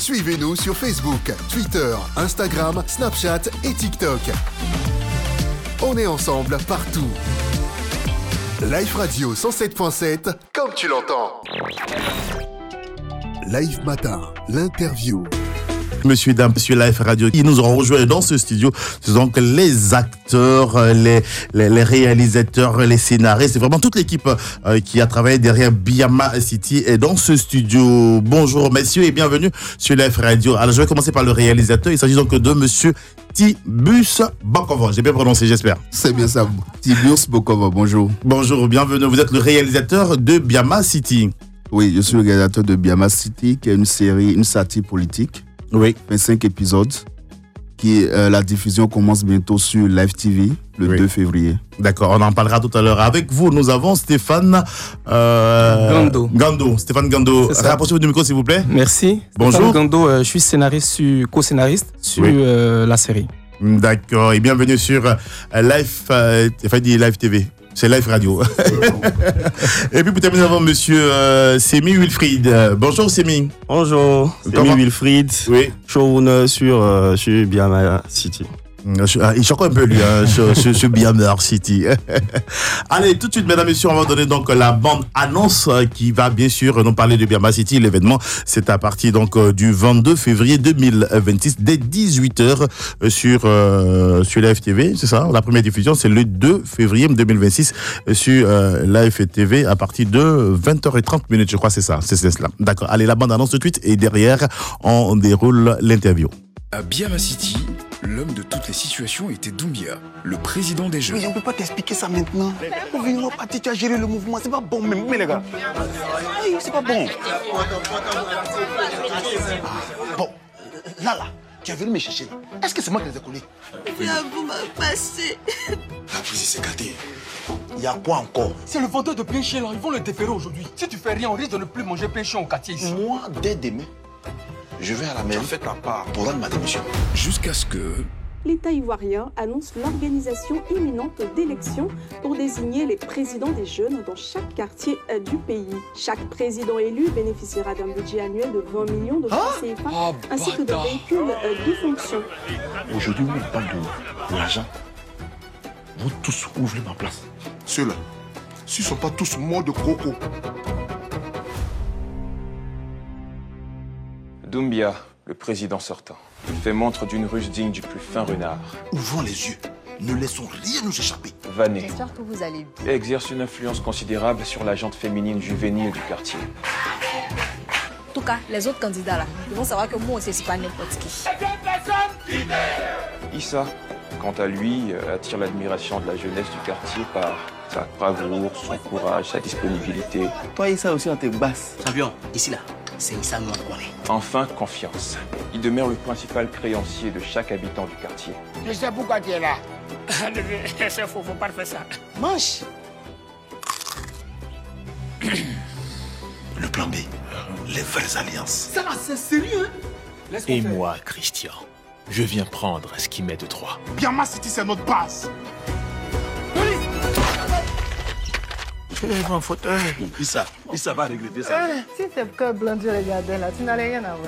Suivez-nous sur Facebook, Twitter, Instagram, Snapchat et TikTok. On est ensemble partout. Live Radio 107.7, comme tu l'entends. Live Matin, l'interview. Monsieur et dames, monsieur Live Radio, ils nous ont rejoints dans ce studio. Ce sont donc les acteurs, les réalisateurs, les scénaristes. C'est vraiment toute l'équipe qui a travaillé derrière Biama City et dans ce studio. Bonjour messieurs et bienvenue sur Live Radio. Alors je vais commencer par le réalisateur. Il s'agit donc de monsieur Tibus Bokova. J'ai bien prononcé, j'espère. C'est bien ça. Tibus Bokova, bonjour. Bonjour, bienvenue. Vous êtes le réalisateur de Biama City. Oui, je suis le réalisateur de Biama City, qui est une série, une satire politique. Oui. 25 épisodes. La diffusion commence bientôt sur Live TV le 2 février. D'accord, on en parlera tout à l'heure. Avec vous, nous avons Stéphane Gando. Stéphane Gando, rapprochez-vous du micro s'il vous plaît. Merci. Bonjour. Stéphane Gando, je suis scénariste, co-scénariste sur la série. D'accord, et bienvenue sur Live TV. C'est Live Radio. Et puis pour terminer, nous avons monsieur Semi Wilfried. Bonjour Semi. Bonjour, Semi Wilfried. Oui. Showrunner sur Biama City. Il choque un peu lui sur Biama City. Allez, tout de suite, mesdames et messieurs, on va donner donc la bande annonce qui va bien sûr nous parler de Biama City. L'événement, c'est à partir donc du 22 février 2026 dès 18h sur Live TV, c'est ça. La première diffusion, c'est le 2 février 2026 sur Live TV à partir de 20h30, je crois, c'est ça. C'est cela. D'accord. Allez, la bande annonce tout de suite et derrière, on déroule l'interview. À Biama City, l'homme de toutes les situations était Doumbia, le président des jeunes. Mais on peut pas t'expliquer ça maintenant. On vient nous partir, tu as géré le mouvement, c'est pas bon même, mais les gars. Oui, c'est pas bon. Bon, là, tu as venu me chercher. Est-ce que c'est moi qui les ai collés? Vous m'avez passé. La prise s'est gâtée. Il y a quoi encore? C'est le vendeur de pain chien là, ils vont le déférer aujourd'hui. Si tu fais rien, on risque de ne plus manger pain chien au quartier ici. Moi, dès demain, je vais à la mairie faire ta part pour rendre ma démission. Jusqu'à ce que... L'État ivoirien annonce l'organisation imminente d'élections pour désigner les présidents des jeunes dans chaque quartier du pays. Chaque président élu bénéficiera d'un budget annuel de 20 millions de francs CFA ainsi que de véhicules de fonction. Aujourd'hui, on parle de l'argent. Vous tous ouvrez ma place. Ceux-là, s'ils ne sont pas tous morts de croco. Doumbia, le président sortant, fait montre d'une ruse digne du plus fin renard. Ouvrons les yeux, ne laissons rien nous échapper. Vanné. J'espère que vous allez bien. Exerce une influence considérable sur la gente féminine juvénile du quartier. En tout cas, les autres candidats là, ils vont savoir que moi aussi, c'est pas n'importe qui. Issa, quant à lui, attire l'admiration de la jeunesse du quartier par sa bravoure, son courage, sa disponibilité. Toi, Issa aussi, on te basse. Champion, ici là, c'est Issa nous on connaît. Enfin, confiance. Il demeure le principal créancier de chaque habitant du quartier. Je sais pourquoi tu es là. Faut pas faire ça. Mange. Le plan B, les vraies alliances. Ça là, c'est sérieux, hein? Et moi, Christian, je viens prendre ce qui m'est de droit. Biama City, c'est notre base. En fauteuil. Issa va regretter ça. Si tes cœurs blancs du regardais là, tu n'allais rien avoir.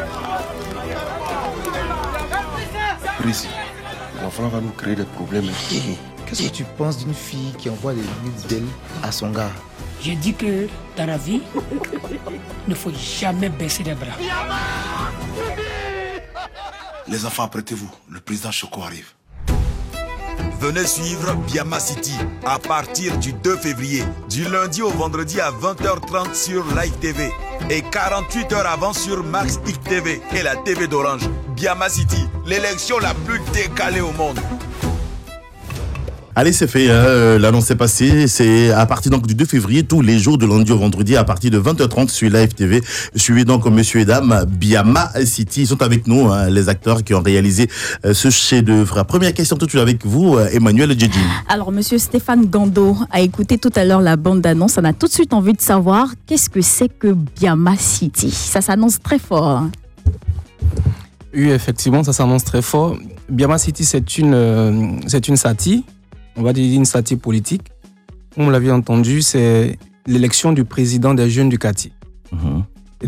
Précis, l'enfant va nous créer des problèmes. Qu'est-ce que tu penses d'une fille qui envoie des nudes d'elle à son gars? J'ai dit que dans la vie, il ne faut jamais baisser les bras. Les enfants, apprêtez-vous. Le président Choco arrive. Venez suivre Biama City à partir du 2 février, du lundi au vendredi à 20h30 sur Live TV et 48 heures avant sur Max X TV et la TV d'Orange. Biama City, l'élection la plus décalée au monde. Allez, c'est fait, l'annonce est passée. C'est à partir donc du 2 février, tous les jours de lundi au vendredi, à partir de 20h30 sur Live TV. Suivez donc monsieur et dames Biama City. Ils sont avec nous, les acteurs qui ont réalisé ce chef-d'œuvre. Première question tout de suite avec vous, Emmanuel Djedji. Alors, monsieur Stéphane Gando a écouté tout à l'heure la bande-annonce. On a tout de suite envie de savoir qu'est-ce que c'est que Biama City. Ça s'annonce très fort. Hein. Oui, effectivement, ça s'annonce très fort. Biama City, c'est une satire. On va dire une satire politique. Comme vous l'avez entendu, c'est l'élection du président des jeunes du quartier. Et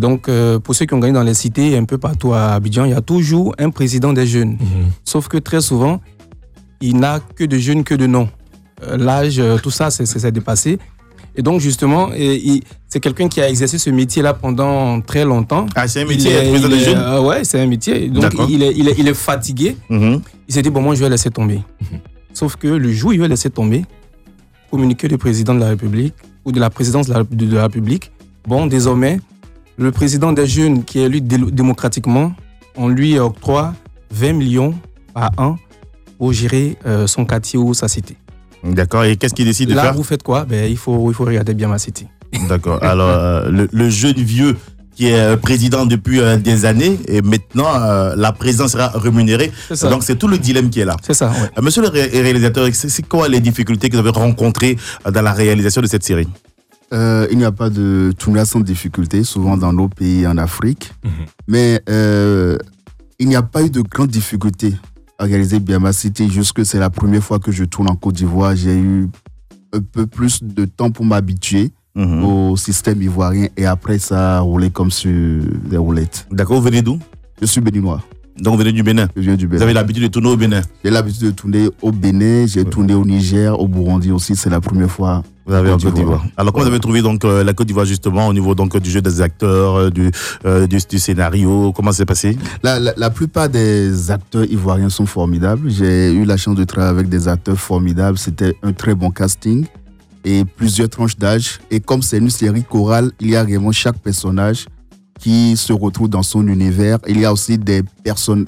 donc, pour ceux qui ont gagné dans les cités, un peu partout à Abidjan, il y a toujours un président des jeunes. Sauf que très souvent, il n'a que de jeunes que de noms. L'âge, tout ça, c'est dépassé. Et donc, justement, c'est quelqu'un qui a exercé ce métier-là pendant très longtemps. Ah, c'est un métier, président des jeunes? Ouais, c'est un métier. Donc, il est fatigué. Il s'est dit, bon, moi, je vais laisser tomber. Sauf que le jour où il va laisser tomber, communiqué du président de la République ou de la présidence de la République, bon, désormais, le président des jeunes qui est élu démocratiquement, on lui octroie 20 millions par an pour gérer son quartier ou sa cité. D'accord, et qu'est-ce qu'il décide de faire? Là, vous faites quoi? Il faut regarder Biama City. D'accord, alors le jeune vieux qui est président depuis des années et maintenant la présidence sera rémunérée. Donc c'est tout le dilemme qui est là. C'est ça, ouais. Monsieur le réalisateur, c'est quoi les difficultés que vous avez rencontrées dans la réalisation de cette série? Il n'y a pas de tournage sans difficulté, souvent dans nos pays en Afrique. Mais il n'y a pas eu de grandes difficultés à réaliser Biama City, jusque c'est la première fois que je tourne en Côte d'Ivoire. J'ai eu un peu plus de temps pour m'habituer au système ivoirien et après ça a roulé comme sur des roulettes. D'accord, vous venez d'où? Je suis béninois. Donc vous venez du Bénin? Je viens du Bénin. Vous avez l'habitude de tourner au Bénin? J'ai l'habitude de tourner au Bénin, j'ai tourné au Niger, au Burundi aussi, c'est la première fois. Vous avez en Côte d'Ivoire. Alors comment vous avez trouvé donc la Côte d'Ivoire justement au niveau donc du jeu des acteurs, du scénario, comment ça s'est passé? La plupart des acteurs ivoiriens sont formidables. J'ai eu la chance de travailler avec des acteurs formidables, c'était un très bon casting et plusieurs tranches d'âge. Et comme c'est une série chorale, il y a vraiment chaque personnage qui se retrouve dans son univers. Il y a aussi des personnes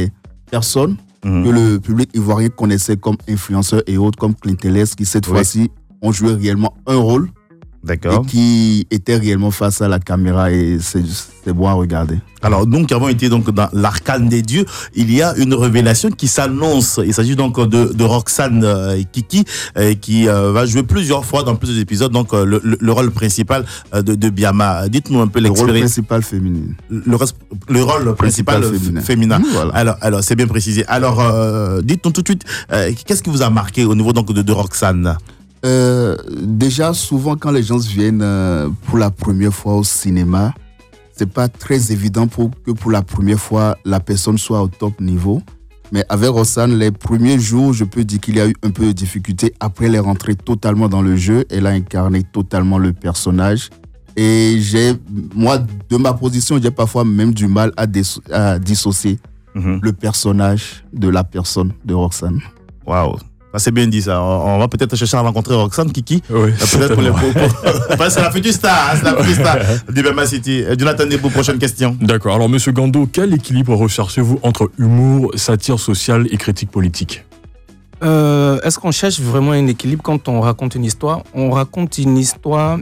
que le public ivoirien connaissait comme influenceurs et autres, comme Clinteles, qui cette fois-ci ont joué réellement un rôle. D'accord. Et qui étaient réellement face à la caméra et c'est bon à regarder. Alors, nous qui avons été donc dans l'arcane des dieux, il y a une révélation qui s'annonce. Il s'agit donc de Roxane Kiki qui va jouer plusieurs fois dans plusieurs épisodes, donc le rôle principal de Biama. Dites-nous un peu l'expérience. Le rôle principal féminin. Le rôle principal féminin. Voilà. Alors, c'est bien précisé. Alors, dites-nous tout de suite, qu'est-ce qui vous a marqué au niveau donc de Roxane? Déjà, souvent quand les gens viennent pour la première fois au cinéma, c'est pas très évident que pour la première fois la personne soit au top niveau. Mais avec Roxane, les premiers jours, je peux dire qu'il y a eu un peu de difficulté. Après, elle est rentrée totalement dans le jeu, elle a incarné totalement le personnage. Et moi, de ma position, j'ai parfois même du mal à dissocier le personnage de la personne de Roxane. Waouh! C'est bien dit ça. On va peut-être chercher à rencontrer Roxane Kiki. Oui, peut-être pour les c'est la future star, c'est la future star de Biama City. Jonathan Debo, prochaine question. D'accord. Alors, monsieur Gando, quel équilibre recherchez-vous entre humour, satire sociale et critique politique? Est-ce qu'on cherche vraiment un équilibre quand on raconte une histoire? On raconte une histoire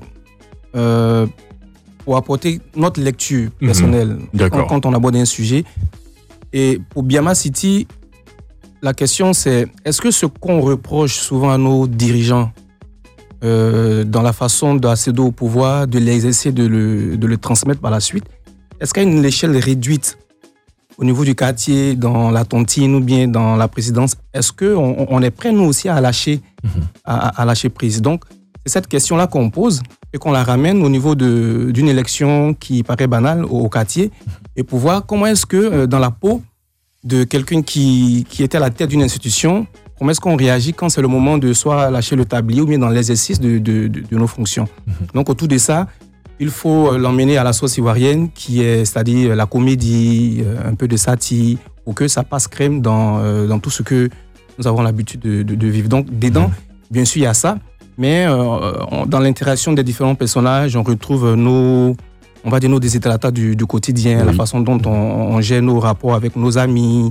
pour apporter notre lecture personnelle quand on aborde un sujet. Et pour Biama City, la question c'est, est-ce que ce qu'on reproche souvent à nos dirigeants dans la façon d'accéder au pouvoir, de l'exercer, de le transmettre par la suite, est-ce qu'à une échelle réduite au niveau du quartier, dans la tontine ou bien dans la présidence, est-ce qu'on est prêt nous aussi à lâcher, à lâcher prise? Donc c'est cette question-là qu'on pose et qu'on la ramène au niveau d'une élection qui paraît banale au quartier et pour voir comment est-ce que dans la peau de quelqu'un qui était à la tête d'une institution, comment est-ce qu'on réagit quand c'est le moment de soit lâcher le tablier ou bien dans l'exercice de nos fonctions. Donc autour de ça, il faut l'emmener à la sauce ivoirienne qui est, c'est-à-dire la comédie, un peu de satire, pour que ça passe crème dans tout ce que nous avons l'habitude de vivre. Donc dedans, bien sûr, il y a ça, mais dans l'interaction des différents personnages, on retrouve nos désiderata du quotidien, la façon dont on gère nos rapports avec nos amis,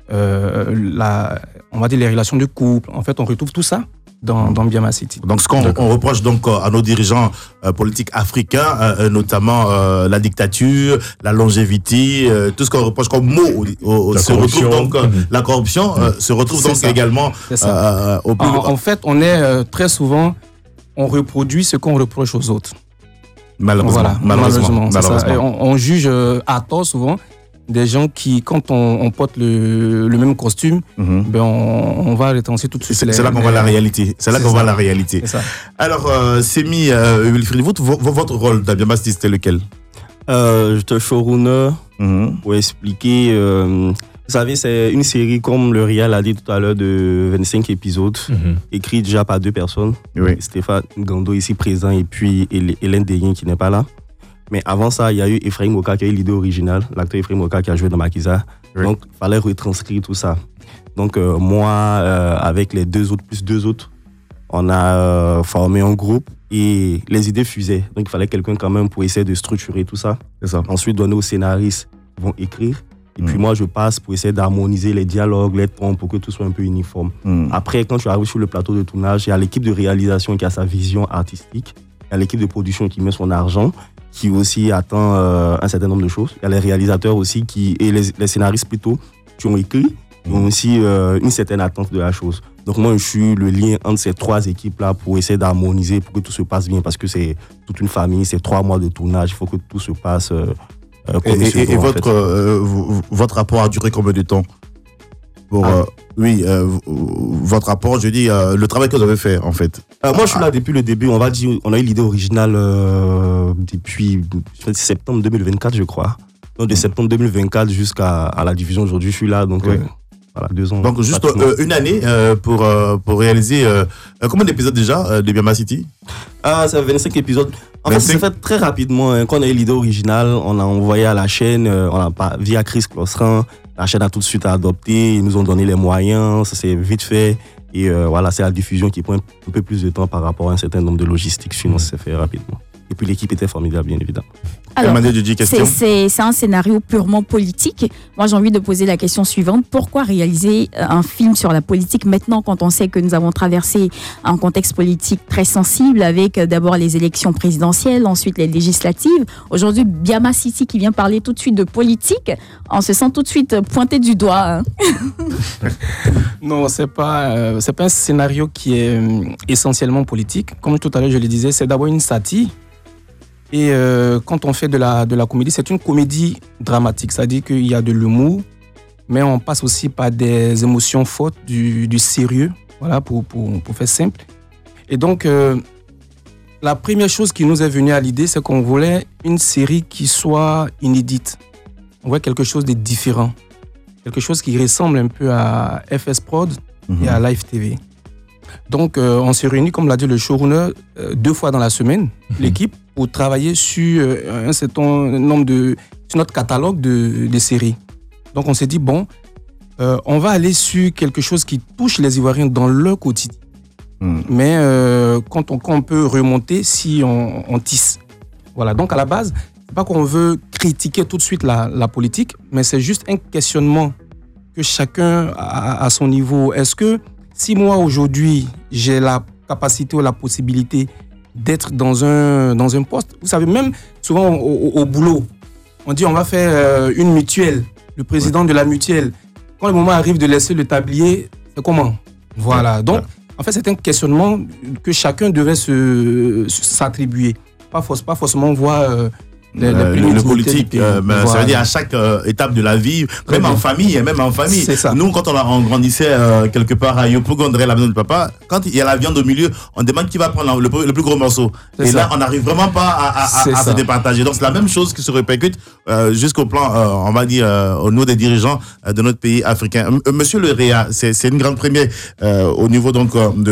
on va dire les relations de couple. En fait, on retrouve tout ça dans Biama City. Donc, ce qu'on reproche donc à nos dirigeants politiques africains, notamment la dictature, la longévité, tout ce qu'on reproche comme mot, se retrouve donc la corruption, se retrouve donc ça. Également au plus. En fait, on est très souvent, on reproduit ce qu'on reproche aux autres. Malheureusement. Ça. On juge à tort souvent des gens qui, quand on porte le même costume, on va rétenir tout de suite. C'est là qu'on voit la réalité. C'est là qu'on voit la réalité. Alors, Semi Wilfried, votre rôle dans Biama City, c'était lequel? J'étais showrunner pour expliquer. Vous savez, c'est une série, comme le Rial a dit tout à l'heure, de 25 épisodes, écrite déjà par 2 personnes. Oui. Stéphane Gando ici présent et puis Hélène Derrien qui n'est pas là. Mais avant ça, il y a eu Ephraim Oka qui a eu l'idée originale, l'acteur Ephraim Oka qui a joué dans Makiza. Oui. Donc, il fallait retranscrire tout ça. Donc, moi, avec les 2 autres, plus 2 autres, on a formé un groupe et les idées fusaient. Donc, il fallait quelqu'un quand même pour essayer de structurer tout ça. C'est ça. Ensuite, donner aux scénaristes qui vont écrire. Et puis moi, je passe pour essayer d'harmoniser les dialogues, les tons, pour que tout soit un peu uniforme. Après, quand tu arrives sur le plateau de tournage, il y a l'équipe de réalisation qui a sa vision artistique. Il y a l'équipe de production qui met son argent, qui aussi attend un certain nombre de choses. Il y a les réalisateurs aussi, et les scénaristes plutôt, qui ont écrit, qui ont aussi une certaine attente de la chose. Donc moi, je suis le lien entre ces 3 équipes-là pour essayer d'harmoniser, pour que tout se passe bien, parce que c'est toute une famille, c'est 3 mois de tournage, il faut que tout se passe... Et votre rapport a duré combien de temps pour, votre rapport, je dis, le travail que vous avez fait, en fait. Moi, je suis là depuis le début. On va dire, on a eu l'idée originale depuis septembre 2024, je crois. Donc, de septembre 2024 jusqu'à la diffusion aujourd'hui, je suis là. Donc, voilà, 2 ans. Donc, juste une année pour réaliser combien d'épisodes déjà de Biama City? Ça fait 25 épisodes. En fait, ça s'est fait très rapidement. Quand on a eu l'idée originale, on a envoyé à la chaîne, via Chris Closran. La chaîne a tout de suite adopté, ils nous ont donné les moyens, ça s'est vite fait. Et voilà, c'est la diffusion qui prend un peu plus de temps par rapport à un certain nombre de logistiques. Sinon, ça s'est fait rapidement. Et puis l'équipe était formidable, bien évidemment. Alors, c'est un scénario purement politique. Moi, j'ai envie de poser la question suivante. Pourquoi réaliser un film sur la politique maintenant, quand on sait que nous avons traversé un contexte politique très sensible avec d'abord les élections présidentielles, ensuite les législatives. Aujourd'hui, Biama City qui vient parler tout de suite de politique, on se sent tout de suite pointé du doigt. Hein. Non, c'est pas un scénario qui est essentiellement politique. Comme tout à l'heure, je le disais, c'est d'abord une satire. Et quand on fait de la comédie, c'est une comédie dramatique. C'est-à-dire qu'il y a de l'humour, mais on passe aussi par des émotions fortes, du sérieux, voilà, pour faire simple. Et donc, la première chose qui nous est venue à l'idée, c'est qu'on voulait une série qui soit inédite. On voulait quelque chose de différent. Quelque chose qui ressemble un peu à FS Prod et à Live TV. Donc, on s'est réunis, comme l'a dit le showrunner, 2 fois dans la semaine, l'équipe, pour travailler sur un certain nombre sur notre catalogue de séries. Donc, on s'est dit, bon, on va aller sur quelque chose qui touche les Ivoiriens dans leur quotidien. Mais quand on peut remonter si on tisse. Voilà, donc à la base, c'est pas qu'on veut critiquer tout de suite la politique, mais c'est juste un questionnement que chacun a à son niveau. Est-ce que si moi, aujourd'hui, j'ai la capacité ou la possibilité d'être dans un poste, vous savez, même souvent au boulot, on dit on va faire une mutuelle, le président de la mutuelle. Quand le moment arrive de laisser le tablier, c'est comment? Voilà. Donc, en fait, c'est un questionnement que chacun devait s'attribuer. Pas forcément voir... le politique, voilà. Ça veut dire à chaque étape de la vie, même en famille. C'est ça. Nous, quand on grandissait quelque part à Yopougon, on la maison du papa, quand il y a la viande au milieu, on demande qui va prendre le plus gros morceau. Et là, on n'arrive vraiment pas à se départager. Donc, c'est la même chose qui se répercute jusqu'au plan, on va dire, au niveau des dirigeants de notre pays africain. Monsieur le Réa, c'est une grande première au niveau donc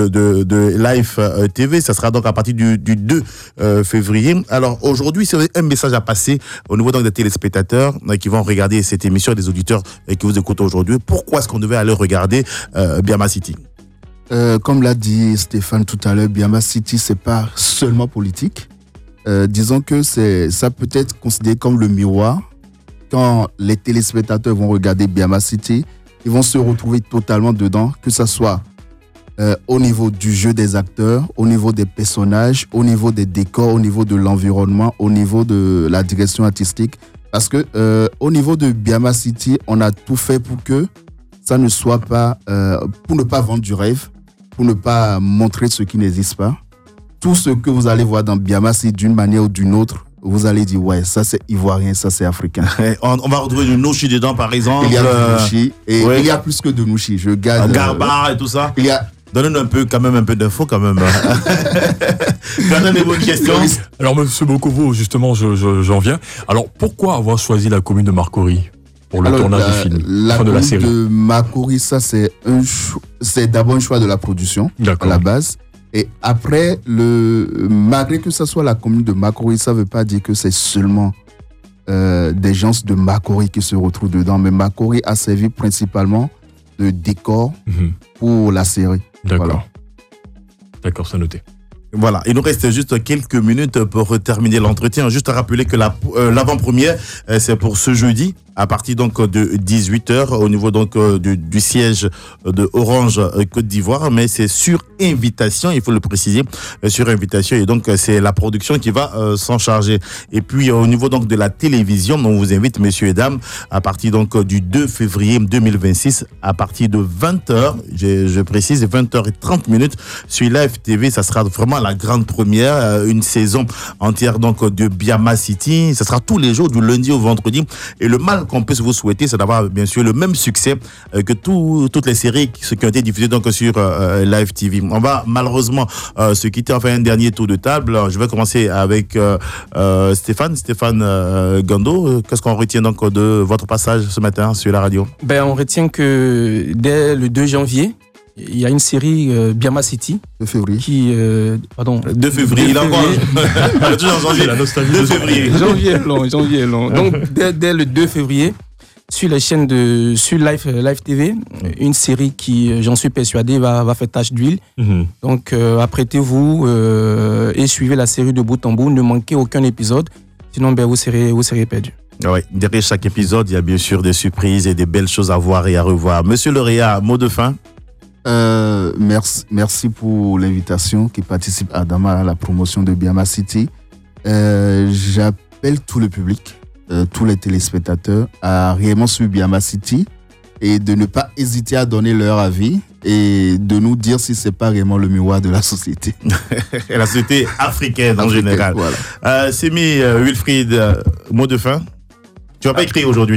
de Live TV. Ça sera donc à partir du 2 février. Alors, aujourd'hui, c'est un message à passer au niveau donc des téléspectateurs qui vont regarder cette émission, des auditeurs qui vous écoutent aujourd'hui. Pourquoi est-ce qu'on devait aller regarder Biama City? Comme l'a dit Stéphane tout à l'heure, Biama City, c'est pas seulement politique. Disons que ça peut être considéré comme le miroir. Quand les téléspectateurs vont regarder Biama City, ils vont se retrouver totalement dedans, que ce soit au niveau du jeu des acteurs, au niveau des personnages, au niveau des décors, au niveau de l'environnement, au niveau de la direction artistique. Parce que au niveau de Biama City, on a tout fait pour que ça ne soit pas, pour ne pas vendre du rêve, pour ne pas montrer ce qui n'existe pas. Tout ce que vous allez voir dans Biama City d'une manière ou d'une autre, vous allez dire, ouais, ça c'est ivoirien, ça c'est africain. On va retrouver du Nouchi dedans, par exemple. Il y a du Nouchi, et il y a plus que de Nouchi. Je garde. Garba et tout ça. Il y a Donne-nous quand même un peu d'infos quand même. Donne des bonnes questions. Alors, monsieur Bokovo, justement, j'en viens. Alors, pourquoi avoir choisi la commune de Marcory pour le tournage du film, de la série? De Marcory, ça c'est d'abord un choix de la production à la base. Et après, malgré que ça soit la commune de Marcory, ça ne veut pas dire que c'est seulement des gens de Marcory qui se retrouvent dedans. Mais Marcory a servi principalement de décor pour la série. D'accord. Voilà. D'accord, c'est noté. Voilà, il nous reste juste quelques minutes pour terminer l'entretien. Juste à rappeler que l'avant-première, c'est pour ce jeudi, à partir donc de 18h, au niveau donc du siège de Orange Côte d'Ivoire, mais c'est sur invitation, il faut le préciser, sur invitation, et donc c'est la production qui va s'en charger. Et puis au niveau donc de la télévision, on vous invite, messieurs et dames, à partir donc du 2 février 2026, à partir de 20h, je précise, 20h30 sur Live TV, ça sera vraiment la grande première, une saison entière donc de Biama City. Ça sera tous les jours, du lundi au vendredi. Et le mal qu'on peut vous souhaiter, c'est d'avoir bien sûr le même succès que toutes les séries qui ont été diffusées donc sur Live TV. On va malheureusement se quitter, enfin un dernier tour de table. Je vais commencer avec Stéphane Gando. Qu'est-ce qu'on retient donc de votre passage ce matin sur la radio? On retient que dès le 2 janvier, il y a une série Biama City. 2 février. 2 février, il a encore. Toujours en janvier, la nostalgie. 2 février. Janvier est long. Donc, dès le 2 février, sur les chaînes sur Live TV, une série qui, j'en suis persuadé, va faire tache d'huile. Donc, apprêtez-vous et suivez la série de bout en bout. Ne manquez aucun épisode. Sinon, vous serez perdu. Oui, derrière chaque épisode, il y a bien sûr des surprises et des belles choses à voir et à revoir. Monsieur lauréat, mot de fin? Merci pour l'invitation qui participe à la promotion de Biama City. J'appelle tout le public, tous les téléspectateurs à réellement suivre Biama City et de ne pas hésiter à donner leur avis et de nous dire si c'est pas vraiment le miroir de la société. La société africaine en général. Voilà. Semi Wilfried, mot de fin? Tu vas pas écrire aujourd'hui.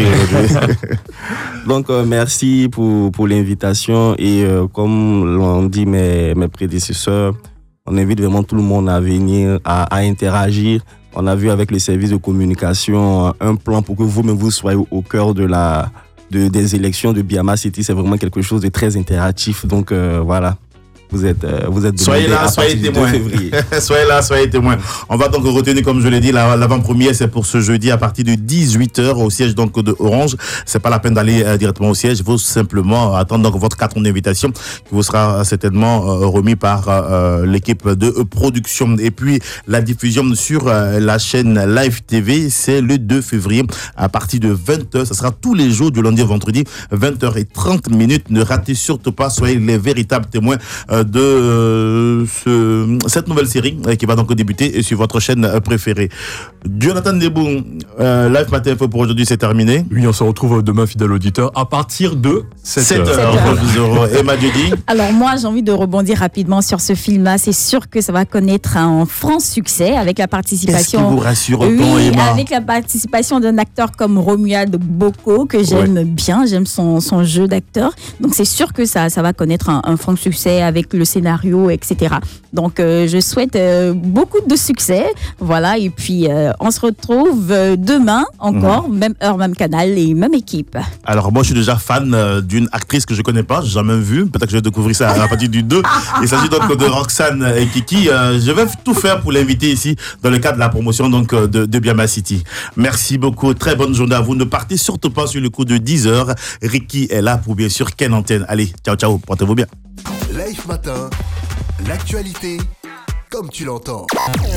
Donc, merci pour l'invitation. Et comme l'ont dit mes prédécesseurs, on invite vraiment tout le monde à venir, à interagir. On a vu avec les services de communication un plan pour que vous-même vous soyez au cœur des élections de Biama City. C'est vraiment quelque chose de très interactif. Donc, voilà. Vous êtes soyez là, soyez témoins. soyez témoins. On va donc retenir, comme je l'ai dit, l'avant-première, c'est pour ce jeudi à partir de 18h au siège donc de Orange. C'est pas la peine d'aller directement au siège. Il faut simplement attendre donc votre carton d'invitation qui vous sera certainement remis par l'équipe de production. Et puis la diffusion sur la chaîne Live TV, c'est le 2 février à partir de 20h. Ça sera tous les jours du lundi au vendredi, 20h30. Ne ratez surtout pas. Soyez les véritables témoins de cette nouvelle série qui va donc débuter sur votre chaîne préférée. Jonathan Debou, Live Matin Info pour aujourd'hui, c'est terminé. Oui, on se retrouve demain, fidèle auditeur, à partir de 7h. Et Madjudi. Alors moi, j'ai envie de rebondir rapidement sur ce film-là. C'est sûr que ça va connaître un franc succès avec la participation. Qu'est-ce qui vous rassure autant, Emma? Avec la participation d'un acteur comme Romuald Boko, que j'aime bien, j'aime son jeu d'acteur. Donc c'est sûr que ça va connaître un franc succès avec le scénario, etc. Donc je souhaite beaucoup de succès. Voilà, et puis on se retrouve demain encore, même heure, même canal et même équipe. Alors moi je suis déjà fan d'une actrice que je connais pas, j'ai jamais vue, peut-être que je vais découvrir ça à partir du 2. Il s'agit donc de Roxane et Kiki. Je vais tout faire pour l'inviter ici dans le cadre de la promotion donc de Biama City. Merci beaucoup, très bonne journée à vous. Ne partez surtout pas sur le coup de 10h. Ricky est là pour bien sûr Ken Antenne. Allez, ciao, portez-vous bien. Live Matin, l'actualité comme tu l'entends.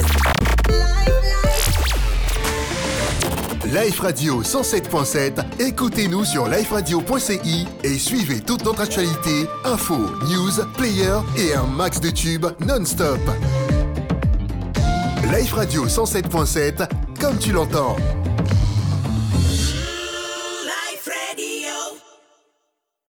Live Radio 107.7, écoutez-nous sur liveradio.ci et suivez toute notre actualité, infos, news, players et un max de tubes non-stop. Live Radio 107.7, comme tu l'entends.